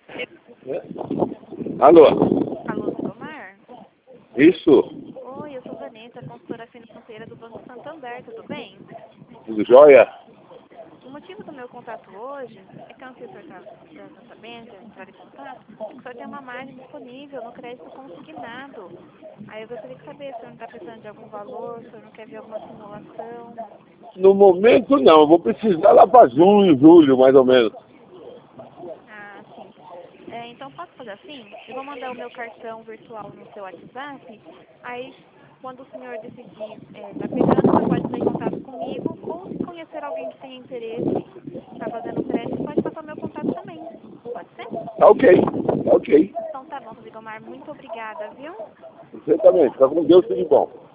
É. Alô? Alô, Sigomar? Isso? Oi, eu sou Vanessa, consultora financeira do Banco Santander, tudo bem? Tudo jóia? O motivo do meu contato hoje é que eu não sei se o senhor está sabendo, já entrar em contato, é que o senhor tem uma margem disponível no crédito consignado. Aí eu gostaria de saber se o senhor não está precisando de algum valor, se o senhor não quer ver alguma simulação. No momento não, eu vou precisar lá para junho, julho, mais ou menos. Ah, sim. Então posso fazer assim? Eu vou mandar o meu cartão virtual no seu WhatsApp. Aí, quando o senhor decidir estar pegando, você pode entrar em contato comigo. Ou se conhecer alguém que tenha interesse, está fazendo crédito, pode passar o meu contato também. Pode ser? Tá ok, tá ok. Então tá bom, Zigomar. Muito obrigada, viu? Perfeitamente, fica com Deus, tudo de bom.